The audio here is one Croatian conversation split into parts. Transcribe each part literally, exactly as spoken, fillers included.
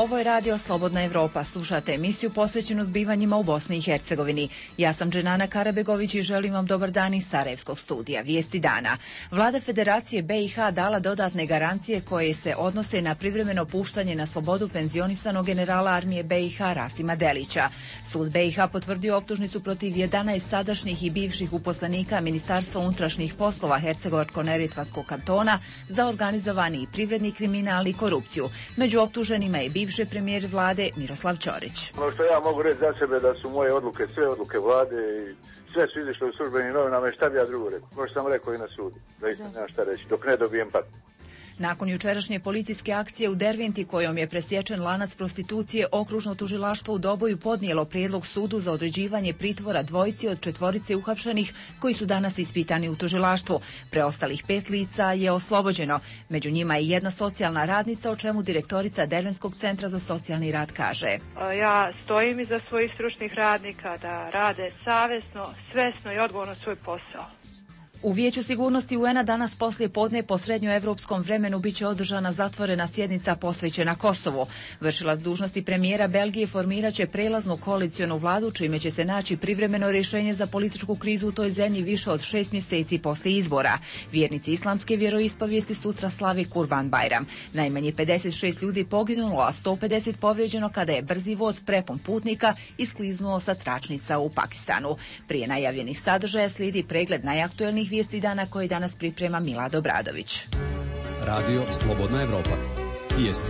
Ovo je radio Slobodna Evropa. Slušate emisiju posvećenu zbivanjima u Bosni i Hercegovini. Ja sam Dženana Karabegović i želim vam dobar dan iz Sarajevskog studija. Vijesti dana. Vlada Federacije B i H dala dodatne garancije koje se odnose na privremeno puštanje na slobodu penzionisanog generala armije B i H Rasima Delića. Sud B i H potvrdio optužnicu protiv jedanaest sadašnjih i bivših uposlenika Ministarstva unutrašnjih poslova Hercegovačko-neretvanskog kantona za organizovani i privredni kriminal i korupciju. Među optuženima je bivši premijer vlade Miroslav Ćorić. Ono što ja mogu reći za sebe da su moje odluke, sve odluke vlade i sve su izišle u službenim novinama i šta bi ja drugo rekao. Možda sam rekao i na sudu, da isto nemam šta reći, dok ne dobijem pat. Nakon jučerašnje policijske akcije u Derventi kojom je presječen lanac prostitucije, okružno tužilaštvo u Doboju podnijelo prijedlog sudu za određivanje pritvora dvojici od četvorice uhapšenih koji su danas ispitani u tužilaštvu. Preostalih pet lica je oslobođeno. Među njima je jedna socijalna radnica, o čemu direktorica Dervenskog centra za socijalni rad kaže. Ja stojim iza svojih stručnih radnika da rade savjesno, svesno i odgovorno svoj posao. U Vijeću sigurnosti U N a danas poslije podne po srednjoevropskom vremenu biće održana zatvorena sjednica posvećena Kosovu. Vršilac dužnosti premijera Belgije formirat će prelaznu koalicionu vladu čime će se naći privremeno rješenje za političku krizu u toj zemlji više od šest mjeseci poslije izbora. Vjernici islamske vjeroispovijesti sutra slave Kurban Bajram. Najmanje pedeset šest ljudi poginulo, a sto pedeset povrijeđeno kada je brzi voz prepun putnika iskliznuo sa tračnica u Pakistanu. Prije najavljenih sadržaja slijedi pregled najaktuelnijih vijesti dana koji danas priprema Milad Obradović. Radio Slobodna Evropa. Vijesti.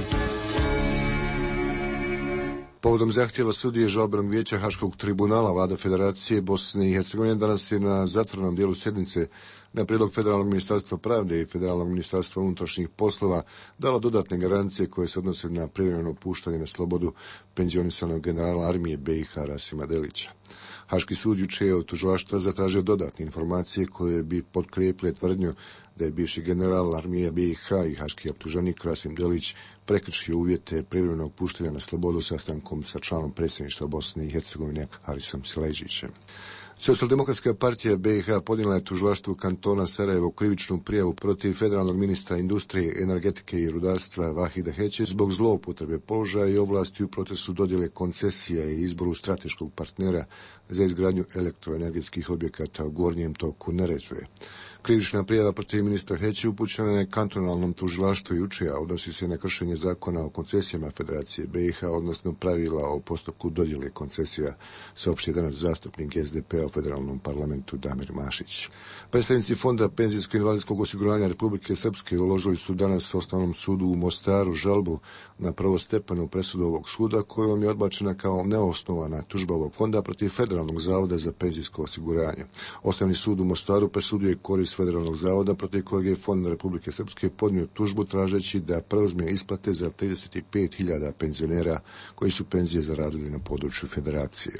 Povodom zahtjeva sudije žalbenog vijeća Haškog tribunala, vlada Federacije Bosne i Hercegovine danas je na zatvorenom dijelu sjednice na prijedlog Federalnog ministarstva pravde i Federalnog ministarstva unutrašnjih poslova dala dodatne garancije koje se odnose na privremeno puštanje na slobodu penzionisanog generala armije B i H Rasima Delića. Haški sud jučer je od tužilaštva zatražio dodatne informacije koje bi potkrijepile tvrdnju da je bivši general armije B i H i haški optuženik Rasim Delić prekršio uvjete privremenog puštanja na slobodu sastankom sa članom predsjedništva Bosne i Hercegovine Harisom Sileđićem. Socijaldemokratska partija B i H podnijela je tužilaštvu kantona Sarajevo krivičnu prijavu protiv federalnog ministra industrije, energetike i rudarstva Vahida Heće zbog zloupotrebe položaja i ovlasti u procesu dodjele koncesija i izboru strateškog partnera za izgradnju elektroenergetskih objekata u gornjem toku Neretve. Krivična prijava protiv ministra Heće upućena je kantonalnom tužilaštvu jučer, a odnosi se na kršenje zakona o koncesijama Federacije B i H, odnosno pravila o postupku dodjele koncesija, saopštio danas zastupnik S D P-a u federalnom parlamentu Damir Mašić. Predstavnici Fonda penzijsko-invalidskog osiguranja Republike Srpske uložili su danas Osnovnom sudu u Mostaru žalbu na prvostepenu presudu ovog suda kojom je odbačena kao neosnovana tužba ovog fonda protiv Federalnog zavoda za penzijsko osiguranje. Osnovni sud u Mostaru presudio je korist Federalnog zavoda protiv kojeg je Fond Republike Srpske podnio tužbu tražeći da preuzme isplate za trideset pet hiljada penzionera koji su penzije zaradili na području Federacije.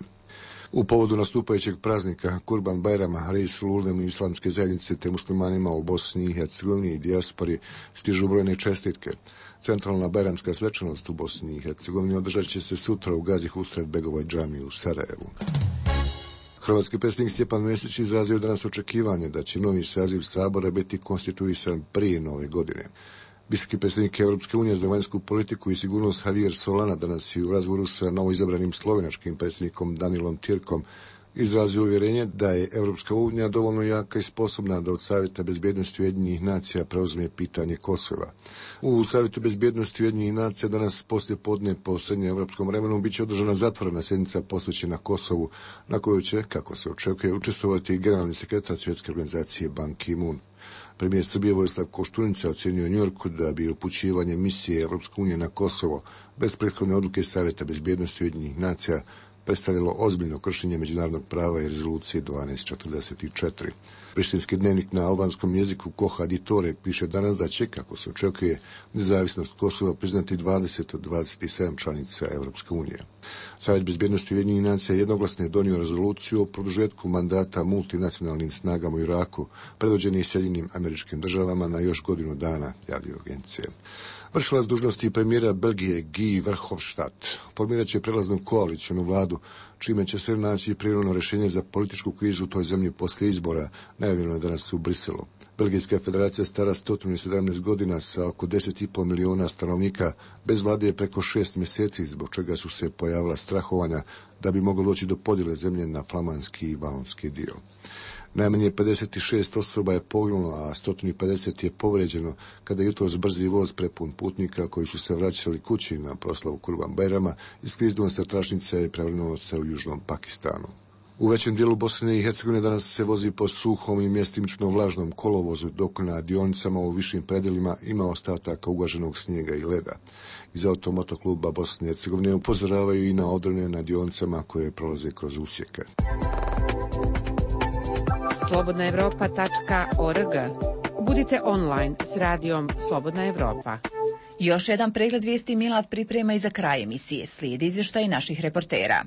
U povodu nastupajućeg praznika Kurban Bajrama, Reisul Ulem islamske zajednice te muslimanima u Bosni i Hercegovini i dijaspori stižu brojne čestitke. Centralna bajramska svečanost u Bosni i Hercegovini održat će se sutra u Gazi Husret Begovoj džamiji u Sarajevu. Hrvatski predsjednik Stjepan Mesić izrazio danas očekivanje da će novi saziv Sabora biti konstituisan prije nove godine. Visoki predsjednik Europske unije za vanjsku politiku i sigurnost Javier Solana danas je u razgovoru sa novoizabranim slovenačkim predsjednikom Danilom Tirkom izrazio uvjerenje da je Europska unija dovoljno jaka i sposobna da od Savjeta bezbjednosti Ujedinjenih nacija preuzme pitanje Kosova. U Savjetu bezbjednosti Ujedinjenih nacija danas poslije podne po srednjoevropskom vremenu bit će održana zatvorena sjednica posvećena Kosovu, na kojoj će, kako se očekuje, učestvovati generalni sekretar Svjetske organizacije Ban Ki-moon. Premijer Srbije Vojislav Koštunica ocjenio u Njujorku da bi upućivanje misije Europske unije na Kosovo bez prethodne odluke Savjeta bezbjednosti Ujedinjenih nacija predstavilo ozbiljno kršenje međunarodnog prava i rezolucije dvanaest četrdeset četiri. Prištinski dnevnik na albanskom jeziku Koha Ditore piše danas da će, kako se očekuje, nezavisnost Kosova priznati dvadeset od dvadeset sedam članica Europske unije. Savjet bezbjednosti Ujedinjenih nacija jednoglasno je donio rezoluciju o produžetku mandata multinacionalnim snagama u Iraku, predvođenih Sjedinjenim Američkim Državama na još godinu dana, javljaju agencije. Vršilac dužnosti premijera Belgije Guy Verhofstadt formirat će prelaznu koalicijonu vladu, čime će se naći privremeno rješenje za političku krizu u toj zemlji poslije izbora, najavljeno je danas u Briselu. Belgijska je federacija stara sto sedamnaest godina sa oko deset i pol miliona stanovnika. Bez vlade je preko šest mjeseci, zbog čega su se pojavila strahovanja da bi moglo doći do podjele zemlje na flamanski i valonski dio. Najmanje pedeset šest osoba je poginulo, a sto pedeset je povrijeđeno kada je jutros brzi voz prepun putnika koji su se vraćali kući na proslavu Kurban Bajrama iskliznuo sa tračnice i prevrnuo se u južnom Pakistanu. U većem dijelu Bosne i Hercegovine danas se vozi po suhom i mjestimično vlažnom kolovozu, dok na dionicama u višim predjelima ima ostataka ugaženog snijega i leda. Iz Automotokluba Bosne i Hercegovine upozoravaju i na odrone na dionicama koje prolaze kroz usjeke. slobodna evropa tačka org. Budite online s radijom Slobodna Evropa. Još jedan pregled vijesti Milad priprema i za kraj emisije. Slijedi izvještaj naših reportera.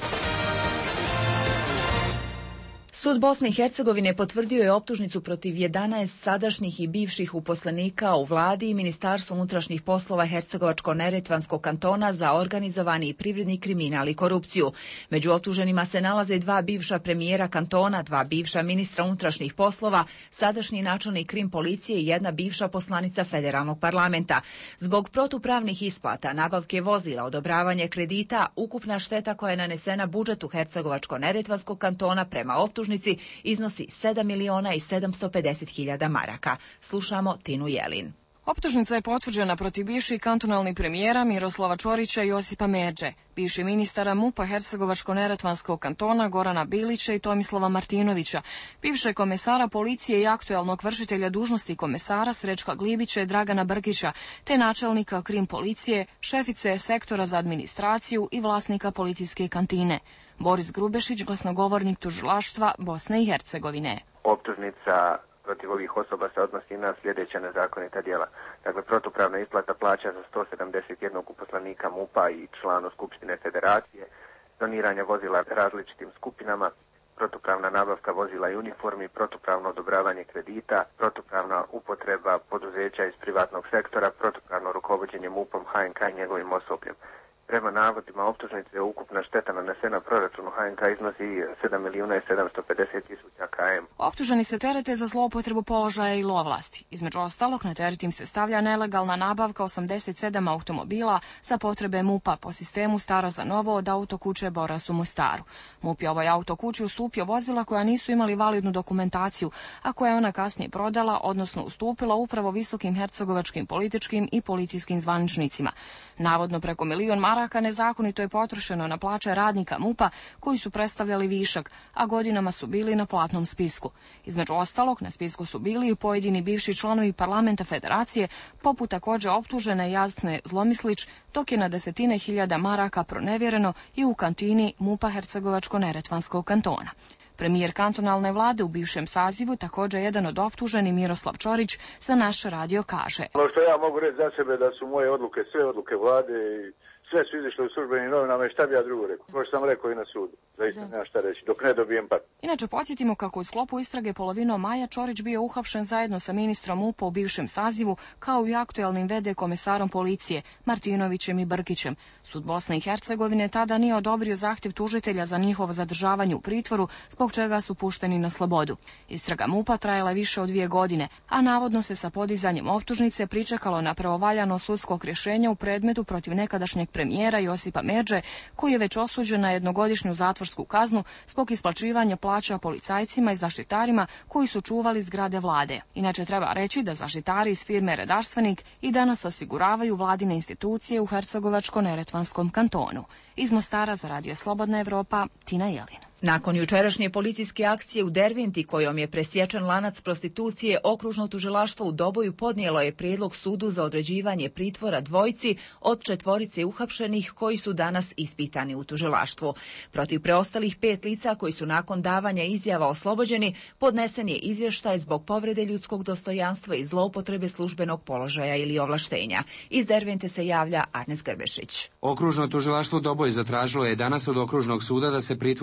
Sud Bosne i Hercegovine potvrdio je optužnicu protiv jedanaest sadašnjih i bivših uposlenika u vladi i Ministarstvu unutrašnjih poslova Hercegovačko-neretvanskog kantona za organizovani i privredni kriminal i korupciju. Među optuženima se nalaze dva bivša premijera kantona, dva bivša ministra unutrašnjih poslova, sadašnji načelnik krim policije i jedna bivša poslanica federalnog parlamenta. Zbog protupravnih isplata, nabavke vozila, odobravanje kredita, ukupna šteta koja je nanesena budžetu Hercegovačko-neretvanskog kantona prema optužnici iznosi sedam miliona i sedamsto pedeset hiljada maraka. Slušamo Tinu Jelin. Optužnica je potvrđena protiv bivših kantonalnih premijera Miroslava Čorića i Josipa Merđe, bivših ministara MUP-a Hercegovačko-neretvanskog kantona Gorana Bilića i Tomislava Martinovića, bivšeg komesara policije i aktuelnog vršitelja dužnosti komesara Srećka Glibića i Dragana Brkića, te načelnika krim policije, šefice sektora za administraciju i vlasnika policijske kantine. Boris Grubešić, glasnogovornik tužilaštva Bosne i Hercegovine. Optužnica protiv ovih osoba se odnosi na sljedeća nezakonita djela. Dakle, protupravna isplata plaća za sto sedamdeset jednog uposlenika MUP-a i članu Skupštine Federacije, doniranje vozila različitim skupinama, protupravna nabavka vozila i uniformi, protupravno odobravanje kredita, protupravna upotreba poduzeća iz privatnog sektora, protupravno rukovođenje MUP-om, H N K i njegovim osobljem. Prema navodima optužnice, ukupna šteta nanesena proračunu H N K iznosi sedam milijuna i sedamsto pedeset tisuća km. Optuženi se terete za zloupotrebu položaja i lovlasti. Između ostalog, na teret im se stavlja nelegalna nabavka osamdeset sedam automobila za potrebe MUP-a po sistemu staro za novo od autokuće Boras u Mostaru. MUP je ovoj autokući ustupio vozila koja nisu imali validnu dokumentaciju, a koja je ona kasnije prodala, odnosno ustupila upravo visokim hercegovačkim političkim i policijskim zvaničnicima. Navodno preko milion maraka nezakonito je potrošeno na plaće radnika MUP-a koji su predstavljali višak, a godinama su bili na platnom spisku. Između ostalog, na spisku su bili i pojedini bivši članovi parlamenta federacije, poput također optužene Jasne Zlomislić, dok je na desetine hiljada maraka pronevjereno i u kantini MUP-a Hercegovačko-neretvanskog kantona. Premijer kantonalne vlade u bivšem sazivu, također jedan od optuženi Miroslav Čorić, za naš radio kaže. Ono što ja mogu reći za sebe da su moje odluke, sve odluke vlade i sve su izišle u službenim novinama i šta bi ja drugo rekao. Možda sam rekao i na sudu. Zaista nema šta reći, dok ne dobijem pat. Inače, podsjetimo kako u sklopu istrage polovinom maja Čorić bio uhapšen zajedno sa ministrom MUP-a u bivšem sazivu, kao i aktuelnim ve de komesarom policije Martinovićem i Brkićem. Sud Bosne i Hercegovine tada nije odobrio zahtjev tužitelja za njihovo zadržavanje u pritvoru, zbog čega su pušteni na slobodu. Istraga MUP-a trajala više od dvije godine, a navodno se sa podizanjem optužnice pričekalo na pravovaljano sudskog rješenja u predmetu protiv nekadašnjeg premijera Josipa Merđe, koji je već osuđen na jednogodišnju zatvorsku kaznu zbog isplaćivanja plaća policajcima i zaštitarima koji su čuvali zgrade vlade. Inače, treba reći da zaštitari iz firme Redarstvenik i danas osiguravaju vladine institucije u Hercegovačko-neretvanskom kantonu. Iz Mostara za Radio Slobodna Evropa, Tina Jelin. Nakon jučerašnje policijske akcije u Derventi kojom je presječen lanac prostitucije, okružno tužilaštvo u Doboju podnijelo je prijedlog sudu za određivanje pritvora dvojici od četvorice uhapšenih koji su danas ispitani u tužilaštvu. Protiv preostalih pet lica koji su nakon davanja izjava oslobođeni, podnesen je izvještaj zbog povrede ljudskog dostojanstva i zloupotrebe službenog položaja ili ovlaštenja. Iz Dervente se javlja Arnes Grbešić. Okružno tužilaštvo Doboj zatražilo je danas od okružnog suda da se pritvor odredi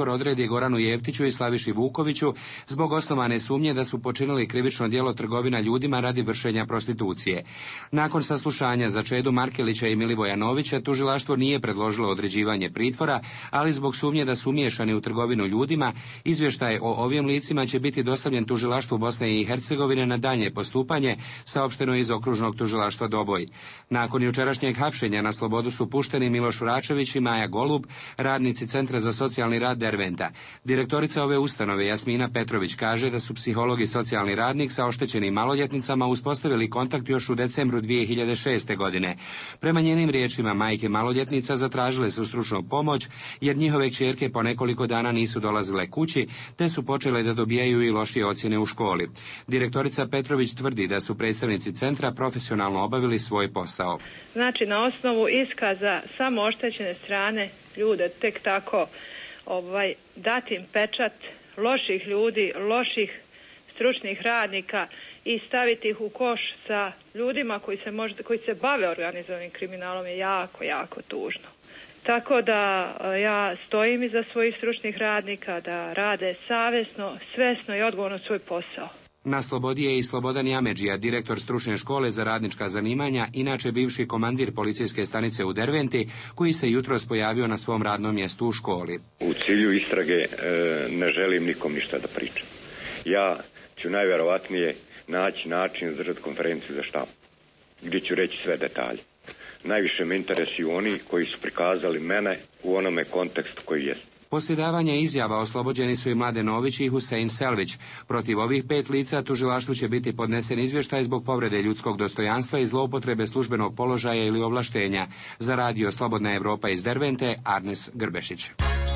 Goranu Jeftiću i Slaviši Vukoviću zbog osnovane sumnje da su počinili krivično djelo trgovina ljudima radi vršenja prostitucije. Nakon saslušanja za Čedu Markelića i Milivoja Novića, tužilaštvo nije predložilo određivanje pritvora, ali zbog sumnje da su umiješani u trgovinu ljudima, izvještaj o ovim licima će biti dostavljen tužilaštvu Bosne i Hercegovine na daljnje postupanje, saopšteno iz okružnog tužilaštva Doboj. Nakon jučerašnjeg hapšenja na slobodu su pušteni Miloš Vračević i Maja Golub, radnici Centra za socijalni rad Derventa. Direktorica ove ustanove Jasmina Petrović kaže da su psiholog i socijalni radnik sa oštećenim maloljetnicama uspostavili kontakt još u decembru dvije hiljade šeste. godine. Prema njenim riječima, majke maloljetnica zatražile su stručnu pomoć jer njihove kćerke po nekoliko dana nisu dolazile kući, te su počele da dobijaju i lošije ocjene u školi. Direktorica Petrović tvrdi da su predstavnici centra profesionalno obavili svoj posao. Znači, na osnovu iskaza samo oštećene strane ljude tek tako ovaj, dati im pečat loših ljudi, loših stručnih radnika i staviti ih u koš sa ljudima koji se, možda, koji se bave organizovanim kriminalom je jako, jako tužno. Tako da ja stojim iza svojih stručnih radnika da rade savjesno, svesno i odgovorno svoj posao. Na slobodi je i Slobodan Jameđija, direktor stručne škole za radnička zanimanja, inače bivši komandir policijske stanice u Derventi, koji se jutros pojavio na svom radnom mjestu u školi. U cilju istrage e, ne želim nikom ništa da pričam. Ja ću najvjerovatnije naći način zadržati konferenciju za štampu, gdje ću reći sve detalje. Najviše me interesuju oni koji su prikazali mene u onome kontekstu koji jest. Poslije davanja izjava oslobođeni su i Mladen Nović i Husein Selvić. Protiv ovih pet lica tužilaštvu će biti podnesen izvještaj zbog povrede ljudskog dostojanstva i zloupotrebe službenog položaja ili ovlaštenja. Za radio Slobodna Evropa iz Dervente, Arnes Grbešić.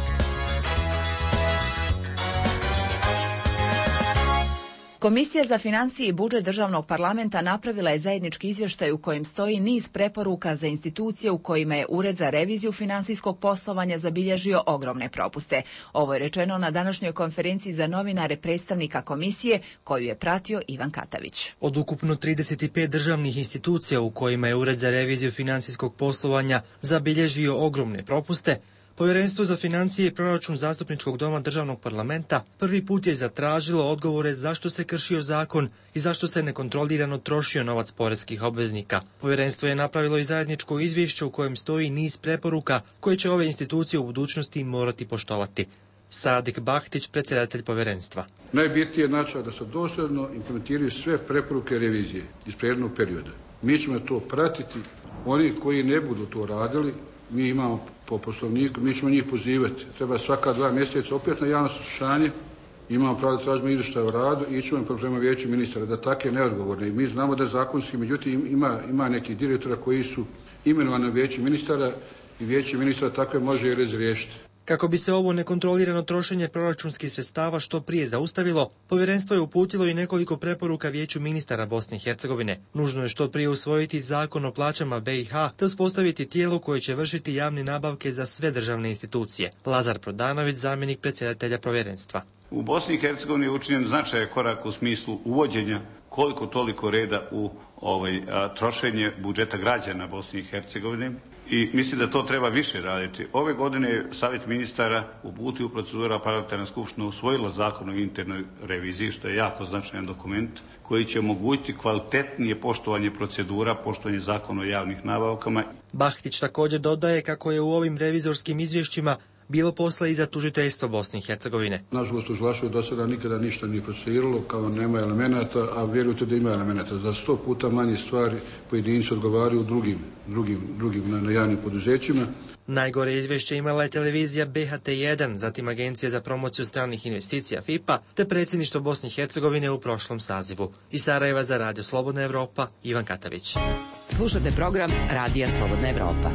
Komisija za financije i budžet državnog parlamenta napravila je zajednički izvještaj u kojem stoji niz preporuka za institucije u kojima je Ured za reviziju financijskog poslovanja zabilježio ogromne propuste. Ovo je rečeno na današnjoj konferenciji za novinare predstavnika komisije, koju je pratio Ivan Katavić. Od ukupno trideset pet državnih institucija u kojima je Ured za reviziju financijskog poslovanja zabilježio ogromne propuste, Povjerenstvo za financije i proračun Zastupničkog doma državnog parlamenta prvi put je zatražilo odgovore zašto se kršio zakon i zašto se nekontrolirano trošio novac poreskih obveznika. Povjerenstvo je napravilo i zajedničko izvješće u kojem stoji niz preporuka koje će ove institucije u budućnosti morati poštovati. Sadik Bahtić, predsjedatelj povjerenstva. Najbitnije je znači da se dosljedno implementiraju sve preporuke revizije iz prethodnog perioda. Mi ćemo to pratiti. Oni koji ne budu to radili, mi imamo po poslovniku, mi ćemo njih pozivati. Treba svaka dva mjeseca opet na javno saslušanje, imamo pravo da tražimo izvještaj o radu i ićemo prema vijeću ministara, da takve neodgovorne. I mi znamo da zakonski, međutim, ima, ima nekih direktora koji su imenovani na vijeću ministara i vijeće ministara takve može i razriješiti. Kako bi se ovo nekontrolirano trošenje proračunskih sredstava što prije zaustavilo, povjerenstvo je uputilo i nekoliko preporuka Vijeću ministara Bosne i Hercegovine. Nužno je što prije usvojiti zakon o plaćama B i H te uspostaviti tijelo koje će vršiti javne nabavke za sve državne institucije. Lazar Prodanović, zamjenik predsjedatelja povjerenstva. U Bosni i Hercegovini je učinjen značajan korak u smislu uvođenja koliko toliko reda u ovaj, a, trošenje budžeta građana Bosne i Hercegovine. I mislim da to treba više raditi. Ove godine je Savjet ministara uputio u proceduru, parlamentarna skupština usvojila zakon o internoj reviziji, što je jako značajan dokument, koji će omogućiti kvalitetnije poštovanje procedura, poštovanje zakona o javnih nabavkama. Bahtić također dodaje kako je u ovim revizorskim izvješćima bilo posla i za tužiteljstvo Bosne i Hercegovine. Nažalost, tužilaštvo do sada nikada ništa nije procesuiralo, kao nema elemenata, a vjerujte da ima elemenata. Za sto puta manje stvari pojedinci odgovaraju u drugim, drugim, drugim na, na javnim poduzećima. Najgore izvješće imala je televizija B H T jedan, zatim Agencija za promociju stranih investicija F I P A, te predsjedništvo Bosne i Hercegovine u prošlom sazivu. Iz Sarajeva za Radio Slobodna Evropa, Ivan Katavić. Slušate program Radija Slobodna Evropa.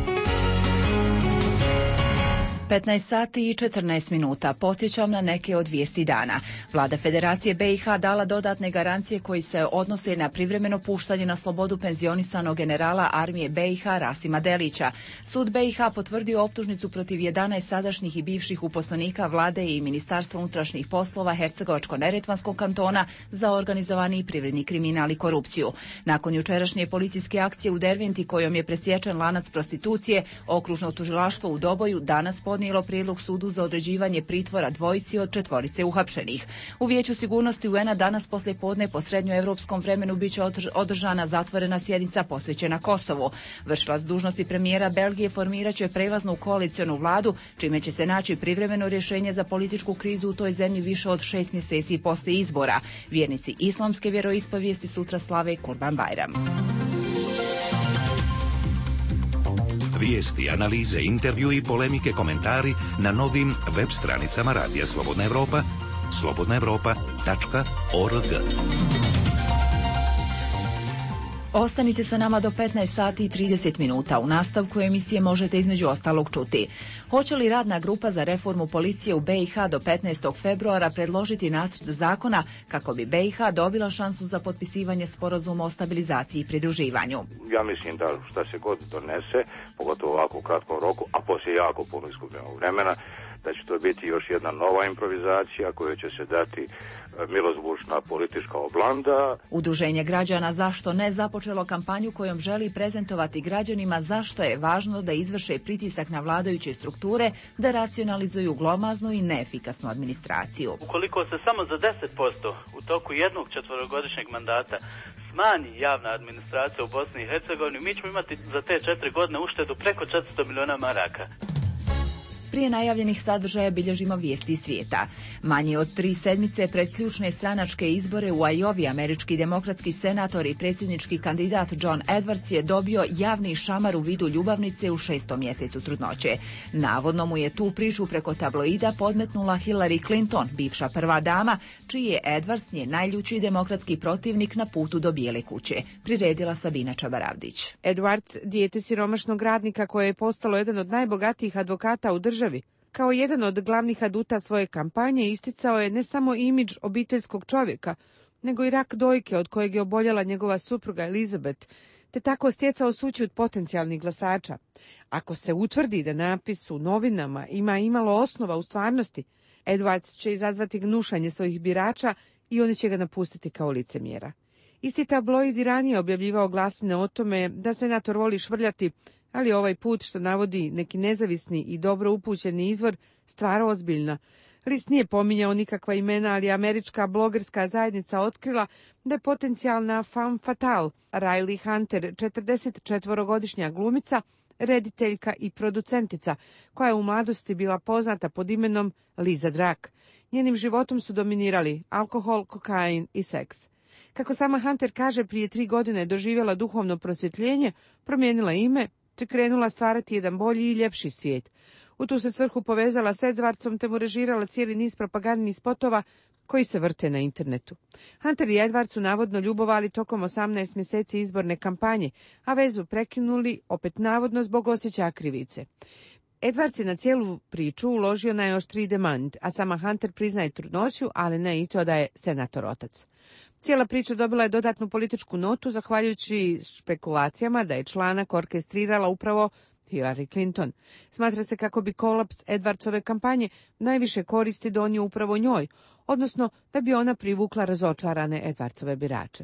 petnaest sati i četrnaest minuta. Podsjećam na neke od vijesti dana. Vlada Federacije B i H dala dodatne garancije koji se odnose na privremeno puštanje na slobodu penzionisanog generala armije B i H Rasima Delića. Sud B i H potvrdio optužnicu protiv jedanaest sadašnjih i bivših uposlenika vlade i Ministarstva unutrašnjih poslova Hercegovačko-neretvanskog kantona za organizovani privredni kriminal i korupciju. Nakon jučerašnje policijske akcije u Derventi kojom je presječen lanac prostitucije, okružno tužilaštvo u Doboju danas podnijelo podnijelo prijedlog sudu za određivanje pritvora dvojici od četvorice uhapšenih. U Vijeću sigurnosti U N-a danas poslijepodne po srednjoevropskom vremenu biće održana zatvorena sjednica posvećena Kosovu. Vršilac dužnosti premijera Belgije formirat će prelaznu koalicionu vladu, čime će se naći privremeno rješenje za političku krizu u toj zemlji više od šest mjeseci poslije izbora. Vjernici islamske vjeroispovijesti sutra slave Kurban Bajram. Vijesti, analize, intervju i polemike, komentari na novim web stranicama Radija Slobodna Evropa, slobodna evropa tačka org. Ostanite sa nama do petnaest sati i trideset minuta. U nastavku emisije možete između ostalog čuti: hoće li radna grupa za reformu policije u B i H do petnaestog februara predložiti nacrt zakona kako bi B i H dobila šansu za potpisivanje sporazuma o stabilizaciji i pridruživanju? Ja mislim da šta se god donese, pogotovo ovako u kratkom roku, a poslije jako puno izgubljenog vremena, da će to biti još jedna nova improvizacija koja će se dati milozvučna politička oblanda. Udruženje građana Zašto ne započelo kampanju kojom želi prezentovati građanima zašto je važno da izvrše pritisak na vladajuće strukture da racionalizuju glomaznu i neefikasnu administraciju. Ukoliko se samo za deset posto u toku jednog četverogodišnjeg mandata smanji javna administracija u Bosni i Hercegovini, mi ćemo imati za te četiri godine uštedu preko četiristo miliona maraka. Prije najavljenih sadržaja bilježimo vijesti iz svijeta. Manje od tri sedmice pred ključne stranačke izbore u Iowi američki demokratski senator i predsjednički kandidat John Edwards je dobio javni šamar u vidu ljubavnice u šestom mjesecu trudnoće. Navodno mu je tu priču preko tabloida podmetnula Hillary Clinton, bivša prva dama, čiji je Edwards njen najljući demokratski protivnik na putu do Bijele kuće. Priredila Sabina Čabaravdić. Edwards, dijete siromašnog radnika koje je postalo jedan od najbogatijih advokata u državi, kao jedan od glavnih aduta svoje kampanje isticao je ne samo imidž obiteljskog čovjeka, nego i rak dojke od kojeg je oboljela njegova supruga Elizabeth, te tako stjecao sućut potencijalnih glasača. Ako se utvrdi da napis u novinama ima imalo osnova u stvarnosti, Edwards će izazvati gnušanje svojih birača i oni će ga napustiti kao licemjera. Isti tabloid i ranije objavljivao glasine o tome da senator voli švrljati, ali ovaj put, što navodi neki nezavisni i dobro upućeni izvor, stvar ozbiljna. List nije pominjao nikakva imena, ali američka blogerska zajednica otkrila da je potencijalna femme fatale Riley Hunter, četrdesetčetvorogodišnja glumica, rediteljka i producentica, koja je u mladosti bila poznata pod imenom Liza Drak. Njenim životom su dominirali alkohol, kokain i seks. Kako sama Hunter kaže, prije tri godine je doživjela duhovno prosvjetljenje, promijenila ime, te krenula stvarati jedan bolji i ljepši svijet. U tu se svrhu povezala s Edwardsom te mu režirala cijeli niz propagandnih spotova koji se vrte na internetu. Hunter i Edward su navodno ljubovali tokom osamnaest mjeseci izborne kampanje, a vezu prekinuli opet navodno zbog osjećaja krivice. Edwards je na cijelu priču uložio najoštriji demant, a sama Hunter priznaje trudnoću, ali ne i to da je senator otac. Cijela priča dobila je dodatnu političku notu zahvaljujući špekulacijama da je članak orkestrirala upravo Hillary Clinton. Smatra se kako bi kolaps Edwardsove kampanje najviše koristi donio upravo njoj, odnosno da bi ona privukla razočarane Edwardsove birače.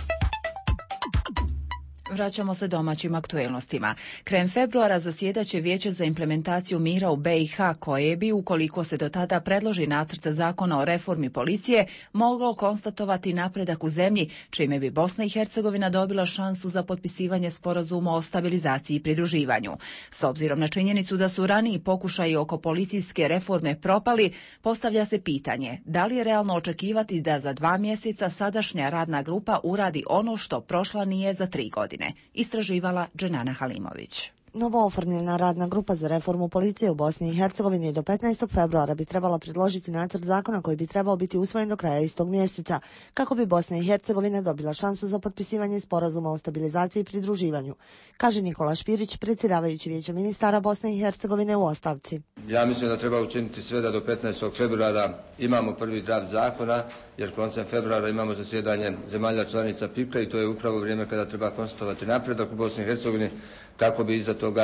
Vraćamo se domaćim aktuelnostima. Krajem februara zasjedaće Vijeće za implementaciju mira u B i H, koje bi, ukoliko se do tada predloži nacrt zakona o reformi policije, moglo konstatovati napredak u zemlji, čime bi Bosna i Hercegovina dobila šansu za potpisivanje sporazuma o stabilizaciji i pridruživanju. S obzirom na činjenicu da su raniji pokušaji oko policijske reforme propali, postavlja se pitanje da li je realno očekivati da za dva mjeseca sadašnja radna grupa uradi ono što prošla nije za tri godine. Istraživala Dženana Halimović. Novooformljena radna grupa za reformu policije u Bosni i Hercegovini do petnaestog februara bi trebala predložiti nacrt zakona koji bi trebao biti usvojen do kraja istog mjeseca, kako bi Bosna i Hercegovina dobila šansu za potpisivanje sporazuma o stabilizaciji i pridruživanju, kaže Nikola Špirić, predsjedavajući Vijeća ministara Bosne i Hercegovine u ostavci. Ja mislim da treba učiniti sve da do petnaestog februara imamo prvi draft zakona, jer koncem februara imamo zasjedanje zemalja članica P I K-a i to je upravo vrijeme kada treba konstatovati napredak u Bosni i Hercegovini, kako bi iza toga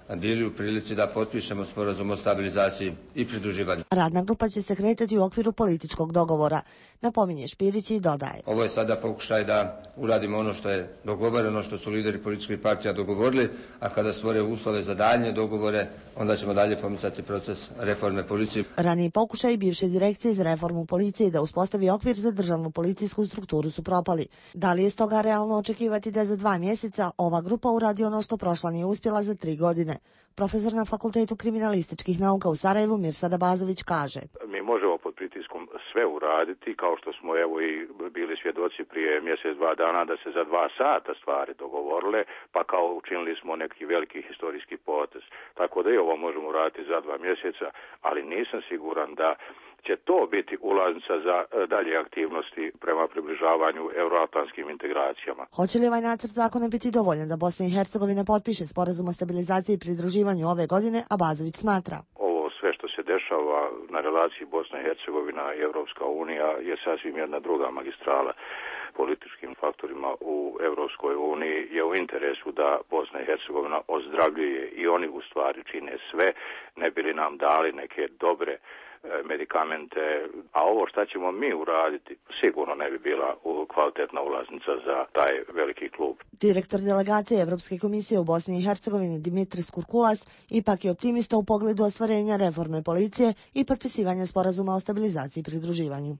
bili u prilici da potpišemo sporazum o stabilizaciji i pridruživanju. Radna grupa će se kretati u okviru političkog dogovora, napominje Špirić i dodaje. Ovo je sada pokušaj da uradimo ono što je dogovoreno, što su lideri političkih partija dogovorili, a kada stvore uslove za daljnje dogovore, onda ćemo dalje pomicati proces reforme policije. Raniji pokušaj bivše direkcije za reformu policije da uspostavi okvir za državnu policijsku strukturu su propali. Da li je stoga realno očekivati da za dva mjeseca ova grupa uradi ono što prošla nije uspjela za tri godine? Profesor na Fakultetu kriminalističkih nauka u Sarajevu Mirsad Abazović kaže. Mi možemo pod pritiskom sve uraditi, kao što smo evo i bili svjedoci prije mjesec, dva dana da se za dva sata stvari dogovorile, pa kao učinili smo neki veliki historijski potez. Tako da i ovo možemo uraditi za dva mjeseca, ali nisam siguran da će to biti ulaznica za dalje aktivnosti prema približavanju euroatlantskim integracijama. Hoće li ovaj nacrt zakona biti dovoljan da Bosna i Hercegovina potpiše sporazum o stabilizaciji i pridruživanju ove godine, Abazović smatra. Ovo sve što se dešava na relaciji Bosna i Hercegovina i Europska unija je sasvim jedna druga magistrala. Političkim faktorima u Europskoj uniji je u interesu da Bosna i Hercegovina ozdravljuje i oni u stvari čine sve, ne bi li nam dali neke dobre medikamente, a ovo šta ćemo mi uraditi sigurno ne bi bila kvalitetna ulaznica za taj veliki klub. Direktor delegacije Evropske komisije u Bosni i Hercegovini Dimitris Kurkulas ipak je optimista u pogledu ostvarenja reforme policije i potpisivanja sporazuma o stabilizaciji i pridruživanju.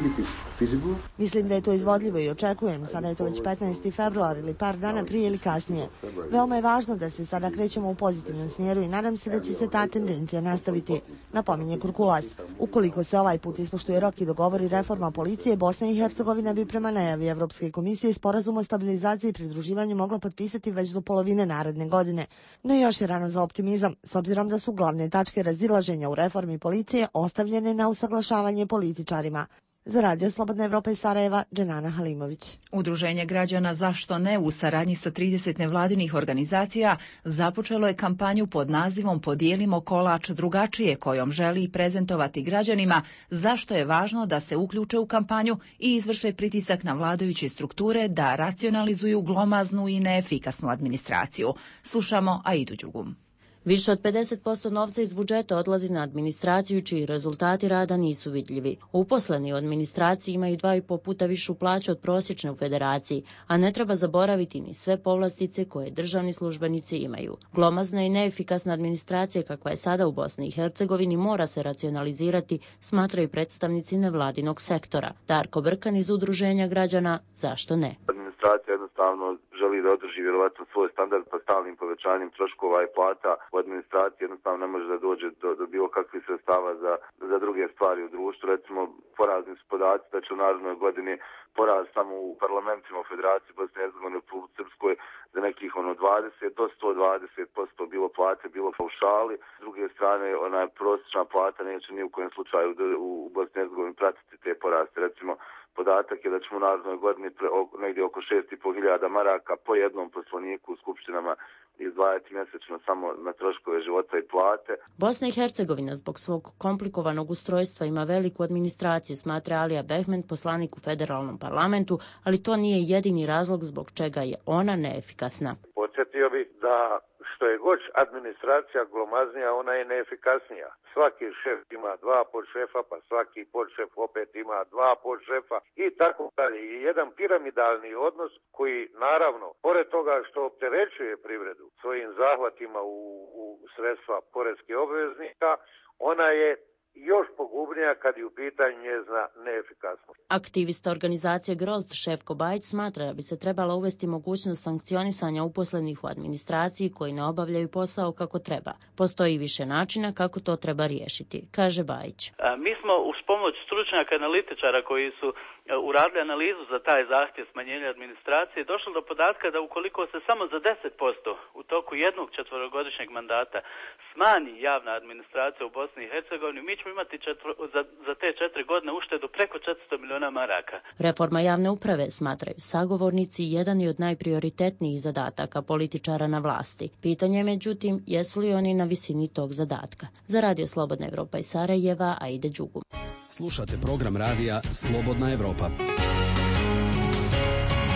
Mislim da je to izvodljivo i očekujem, sada je to već petnaesti februar ili par dana prije ili kasnije. Veoma je važno da se sada krećemo u pozitivnom smjeru i nadam se da će se ta tendencija nastaviti, napominje Kurkulas. Ukoliko se ovaj put ispoštuje rok i dogovori reforma policije, Bosna i Hercegovina bi prema najavi Evropske komisije sporazum o stabilizaciji i pridruživanju mogla potpisati već do polovine naredne godine. No još je rano za optimizam, s obzirom da su glavne tačke razilaženja u reformi policije ostavljene na usaglašavanje političarima. Za Radio Slobodna Evropa iz Sarajeva, Dženana Halimović. Udruženje građana Zašto ne u saradnji sa trideset nevladinih organizacija započelo je kampanju pod nazivom Podijelimo kolač drugačije, kojom želi prezentovati građanima zašto je važno da se uključe u kampanju i izvrše pritisak na vladajuće strukture da racionalizuju glomaznu i neefikasnu administraciju. Slušamo Aidu Đugum. Više od pedeset posto novca iz budžeta odlazi na administraciju, čiji rezultati rada nisu vidljivi. Uposleni u administraciji imaju dva i po puta višu plaću od prosječne u federaciji, a ne treba zaboraviti ni sve povlastice koje državni službenici imaju. Glomazna i neefikasna administracija kakva je sada u Bosni i Hercegovini mora se racionalizirati, smatraju predstavnici nevladinog sektora. Darko Brkan iz Udruženja građana Zašto ne? Administracija jednostavno želi da održi vjerovatno svoj standard pa stalnim povećanjem troškova i plata u administraciji jednostavno ne može da dođe do, do bilo kakvih sredstava za, za druge stvari u društvu. Recimo, porazni su podaci da će u narednoj godini poraz samo u parlamentima u Federaciji Bosne i Hercegovine u Republici Srpskoj za nekih ono dvadeset do sto dvadeset posto bilo plate, bilo paušali. S druge strane, ona prosječna plata neće ni u kojem slučaju u Bosni i Hercegovini pratiti te poraste. Recimo, podatak je da ćemo u narednoj godini pre, negdje oko šest i pol hiljada maraka po jednom poslaniku u skupštinama izdvajati mjesečno samo na troškove života i plate. Bosna i Hercegovina zbog svog komplikovanog ustrojstva ima veliku administraciju, smatra Alija Behment, poslanik u federalnom parlamentu, ali to nije jedini razlog zbog čega je ona neefikasna. Podsjetio bih da što je god administracija glomaznija, ona je neefikasnija. Svaki šef ima dva podšefa, pa svaki podšef opet ima dva podšefa i tako dalje. I jedan piramidalni odnos koji naravno, pored toga što opterećuje privredu svojim zahvatima u, u sredstva poreskih obveznika, ona je još pogubnija kad je u pitanju njezina neefikasnost. Aktivista organizacije Grozd Šefko Bajić smatra da bi se trebala uvesti mogućnost sankcionisanja uposlenih u administraciji koji ne obavljaju posao kako treba. Postoji više načina kako to treba riješiti, kaže Bajić. A, mi smo uz pomoć stručnjaka analitičara koji su uradili analizu za taj zahtjev smanjenja administracije došli do podatka da ukoliko se samo za deset posto u toku jednog četverogodišnjeg mandata smanji javna administracija u Bosni i Hercegovini, mi ćemo imati četvr, za, za te četiri godine uštedu preko četiristo miliona maraka. Reforma javne uprave, smatraju sagovornici, jedan je od najprioritetnijih zadataka političara na vlasti. Pitanje je međutim, jesu li oni na visini tog zadatka? Za Radio Slobodna Evropa iz Sarajeva, Aida Đugum. Slušate program radija Slobodna Evropa.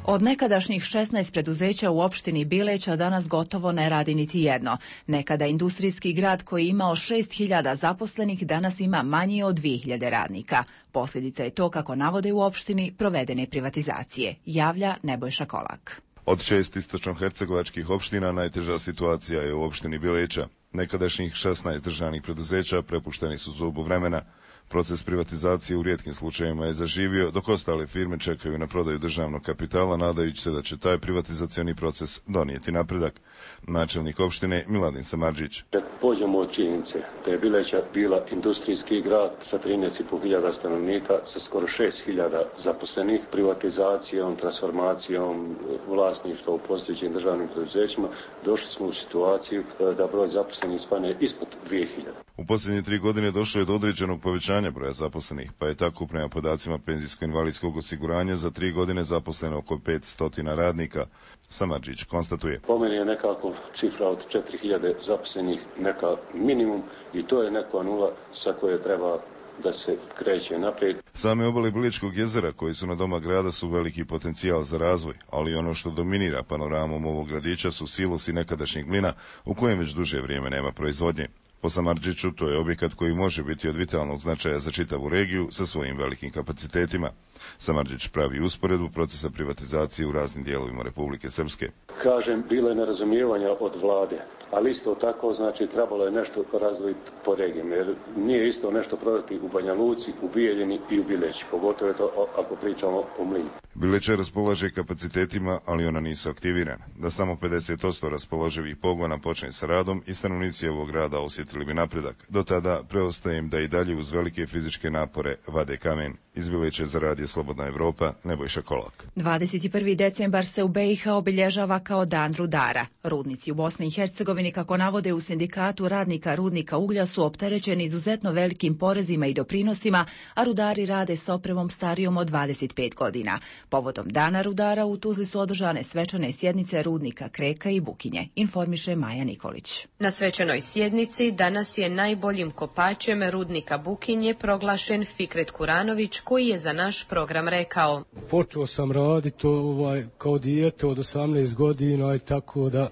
Od nekadašnjih šesnaest preduzeća u opštini Bileća danas gotovo ne radi niti jedno. Nekada industrijski grad koji je imao šest hiljada zaposlenih danas ima manje od dvije hiljade radnika. Posljedica je to, kako navode u opštini, provedene privatizacije, javlja Nebojša Kolak. Od šest istočno-hercegovačkih opština najteža situacija je u opštini Bileća. Nekadašnjih šesnaest državnih preduzeća prepušteni su zubu vremena. Proces privatizacije u rijetkim slučajevima je zaživio, dok ostale firme čekaju na prodaju državnog kapitala, nadajući se da će taj privatizacioni proces donijeti napredak. Načelnik opštine Miladin Samardžić. Kad pođemo od činjenice da je Bileća bila industrijski grad sa trinaest i po hiljada stanovnika, sa skoro šest hiljada zaposlenih, privatizacijom, transformacijom vlasništva u postojećim državnim preduzećima, došli smo u situaciju da broj zaposlenih spane ispod dvije hiljade. U posljednje tri godine došlo je do određenog povećanja broja zaposlenih, pa je tako prema podacima penzijsko-invalidskog osiguranja za tri godine zaposleno oko petsto radnika. Samardžić konstatuje. Po meni je nekako cifra od četiri hiljade zaposlenih neka minimum i to je neka nula sa koje treba da se kreće naprijed. Same obale Biličkog jezera koji su na doma grada su veliki potencijal za razvoj, ali ono što dominira panoramom ovog gradića su silosi nekadašnjeg mlina u kojem već duže vrijeme nema proizvodnje. Po Samardžiću to je objekat koji može biti od vitalnog značaja za čitavu regiju sa svojim velikim kapacitetima. Samardžić pravi usporedbu procesa privatizacije u raznim dijelovima Republike Srpske. Kažem, bilo je nerazumijevanja od vlade, ali isto tako znači trebalo je nešto razvojiti po regijama, jer nije isto nešto prodati u Banja Luci, u Bijeljini i u Bileći, pogotovo je to ako pričamo o mlinu. Bileća raspolaže kapacitetima, ali ona nisu aktivirana. Da samo pedeset posto raspoloživih pogona počne sa radom i stanovnici ovog grada osjetili bi napredak. Do tada preostaje im da i dalje uz velike fizičke napore vade kamen. Iz Bileća za Radio Slobodna Evropa, Nebojša Kolak. dvadeset prvi decembar se u B i H obilježava kao Dan rudara. Rudnici u Bosni i Hercegovini, kako navode u sindikatu radnika rudnika uglja, su opterećeni izuzetno velikim porezima i doprinosima, a rudari rade s opremom starijom od dvadeset pet godina. Povodom Dana rudara u Tuzli su održane svečane sjednice rudnika Kreka i Bukinje, informiše Maja Nikolić. Na svečanoj sjednici danas je najboljim kopačem rudnika Bukinje proglašen Fikret Kuranović, koji je za naš program rekao. Počeo sam raditi ovaj, kao dijete od osamnaest godina i tako da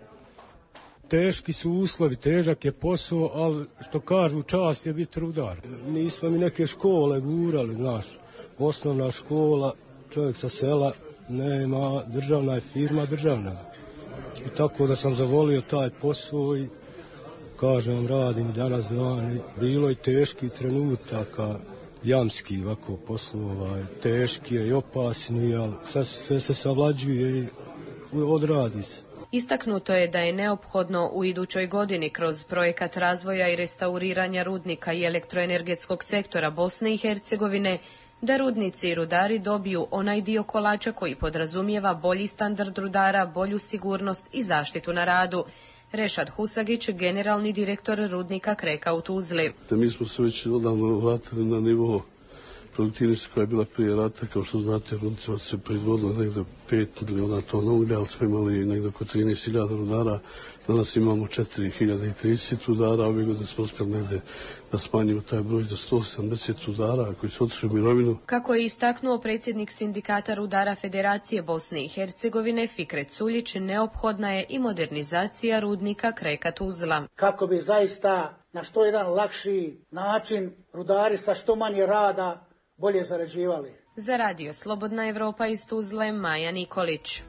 teški su uslovi, težak je posao, ali što kažu čast je biti rudar. Nismo mi neke škole gurali, znaš, osnovna škola, čovjek sa sela, nema, državna je firma, državna. I tako da sam zavolio taj posao i kažem, radim danas dan. Bilo je teški trenutaka, jamski ovako poslova, teški je i opasni, ali sve, sve se savlađuje i odradi se. Istaknuto je da je neophodno u idućoj godini kroz projekat razvoja i restauriranja rudnika i elektroenergetskog sektora Bosne i Hercegovine da rudnici i rudari dobiju onaj dio kolača koji podrazumijeva bolji standard rudara, bolju sigurnost i zaštitu na radu. Rešad Husagić, generalni direktor rudnika Kreka u Tuzli. Da mi smo se već odavno vratili na nivo produktivnosti koja je bila prije rata. Kao što znate, rudnicima se proizvodilo negdje pet miliona tona uglja, ali smo imali negdje oko trinaest hiljada rudara. Danas imamo četiri hiljade trideset rudara, ove godine smo uspjeli negdje da smanjimo taj broj za sto sedamdeset rudara koji su otišli u mirovinu. Kako je istaknuo predsjednik sindikata rudara Federacije Bosne i Hercegovine Fikret Suljić, neophodna je i modernizacija rudnika Kreka Tuzla. Kako bi zaista na što jedan lakši način rudari sa što manje rada bolje zarađivali. Za Radio Slobodna Evropa iz Tuzle, Maja Nikolić.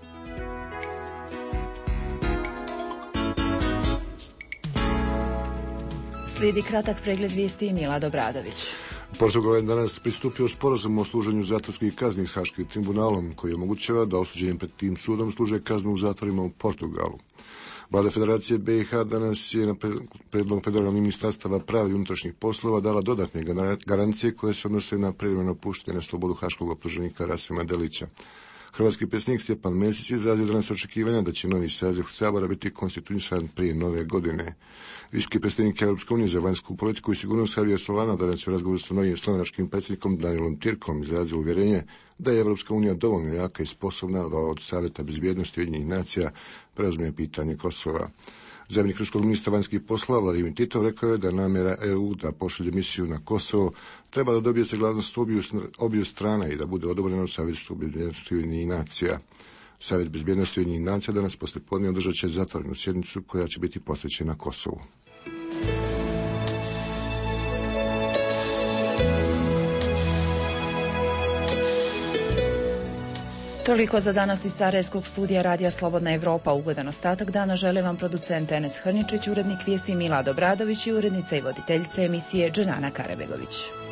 Slijedi kratak pregled vijesti Mila Dobradović. Portugal je danas pristupio sporazumu o služenju zatvorskih kazni s Haškim tribunalom, koji omogućava da osuđeni pred tim sudom služe kaznu u zatvorima u Portugalu. Vlada Federacije B i H danas je na predlog federalnih ministarstava pravde i unutrašnjih poslova dala dodatne garancije koje se odnose na privremeno puštanje na slobodu haškog optuženika Rasima Delića. Hrvatski predsjednik Stjepan Mesić izrazio danas očekivanja da će novi saziv Sabora biti konstituisan prije nove godine. Visoki predsjednik Europske unije za vanjsku politiku i sigurnost Javier Solana danas u razgovoru sa novim slovenačkim predsjednikom Danielom Tirkom izrazio uvjerenje da je Europska unija dovoljno jaka i sposobna da od Savjeta bezbjednosti Ujedinjenih nacija preuzme pitanje Kosova. Zamjenik ruskog ministra vanjskih poslova Vladimir Titov rekao je da namjera E U da pošalje misiju na Kosovo treba da dobije saglasnost obiju, obiju strana i da bude odobreno u Savjetu bezbjednosti Ujedinjenih nacija. Savjet bezbjednosti Ujedinjenih nacija danas poslijepodne održat će zatvorenu sjednicu koja će biti posvećena Kosovu. Toliko za danas iz Sarajevskog studija Radija Slobodna Evropa. Ugodan ostatak dana žele vam producent Enes Hrničić, urednik vijesti Milad Obradović i urednica i voditeljica emisije Dženana Karabegović.